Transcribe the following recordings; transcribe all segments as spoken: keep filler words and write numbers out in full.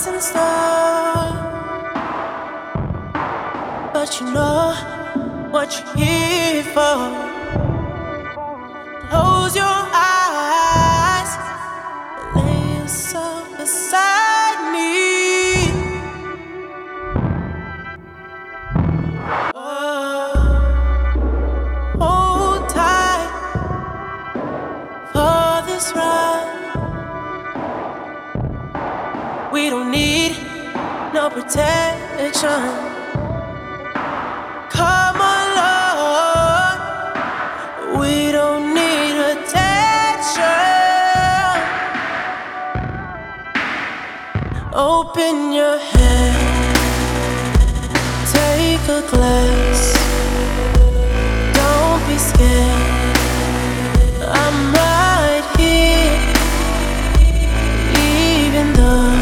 what's in store, but you know what you're here for. Close your eyes, lay yourself beside me. Oh, hold tight for this ride. We don't need no protection. Come along, we don't need attention. Open your head, take a glass. Don't be scared, I'm right here. Even though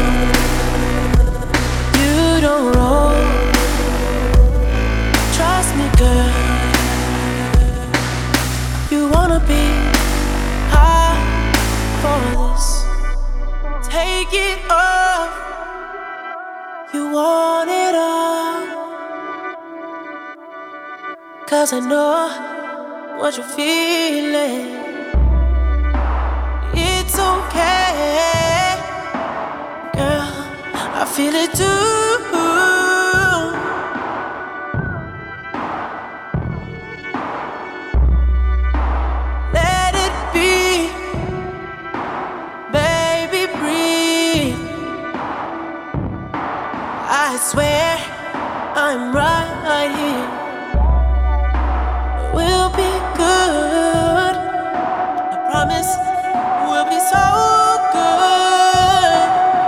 you don't roll, trust me, girl. You wanna be high for this. Take it off. You want it all. 'Cause I know what you're feeling. It's okay, girl, I feel it too. Let it be, baby, breathe. I swear I'm right here. We'll be good, I promise we'll be so good.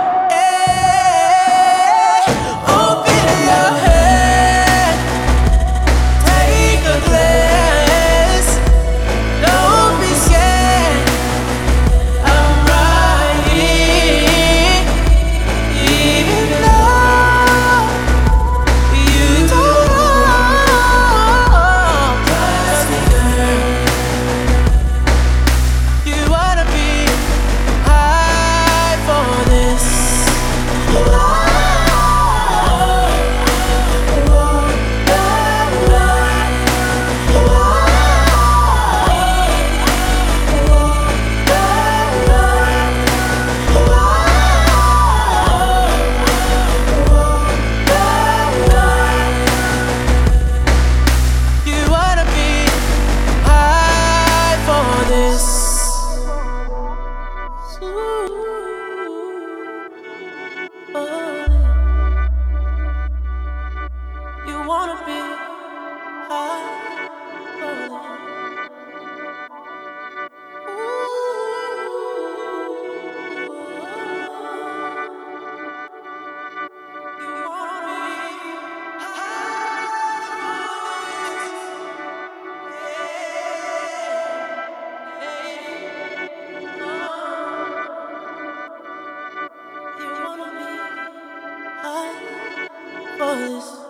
Yeah. Open your head, take a glass. Don't be scared, I'm right here. Even though you don't know, trust me, girl. You wanna be high for this. You wanna be high for this. You wanna be high for this. You wanna be high for this.